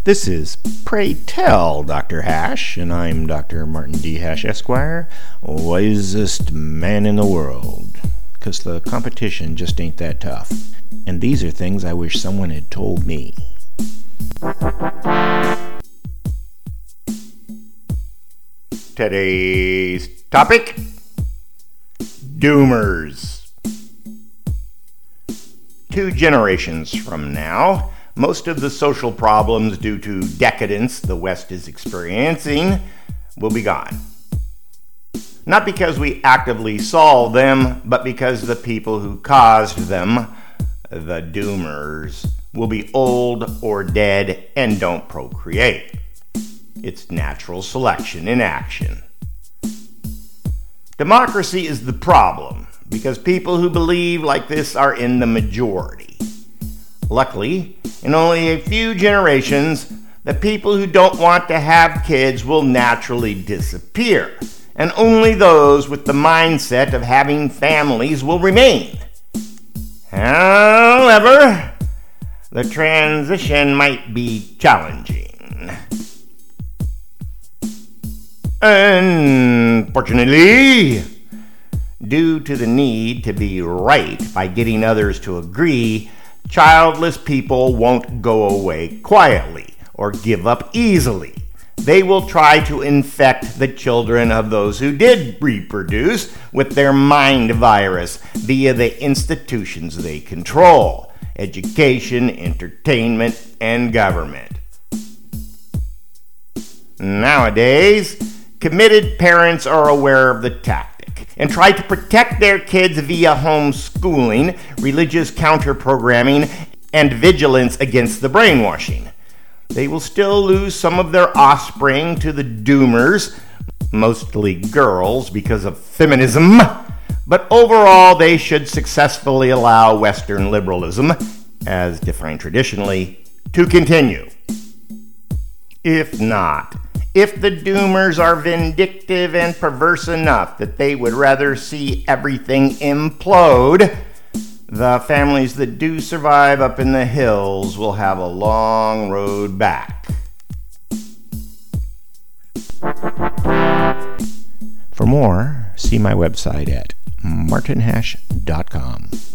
This is Pray Tell Dr. Hash, and I'm Dr. Martin D. Hash, Esquire, wisest man in the world. 'Cause the competition just ain't that tough. And these are things I wish someone had told me. Today's topic: Doomers. 2 generations from now, most of the social problems due to decadence the West is experiencing will be gone. Not because we actively solve them, but because the people who caused them, the Doomers, will be old or dead and don't procreate. It's natural selection in action. Democracy is the problem, because people who believe like this are in the majority. Luckily, in only a few generations, the people who don't want to have kids will naturally disappear, and only those with the mindset of having families will remain. However, the transition might be challenging. Unfortunately, due to the need to be right by getting others to agree, childless people won't go away quietly or give up easily. They will try to infect the children of those who did reproduce with their mind virus via the institutions they control: education, entertainment, and government. Nowadays, committed parents are aware of the tactic and try to protect their kids via homeschooling, religious counter-programming, and vigilance against the brainwashing. They will still lose some of their offspring to the Doomers, mostly girls because of feminism, but overall they should successfully allow Western liberalism, as defined traditionally, to continue. If not, if the Doomers are vindictive and perverse enough that they would rather see everything implode, the families that do survive up in the hills will have a long road back. For more, see my website at martinhash.com.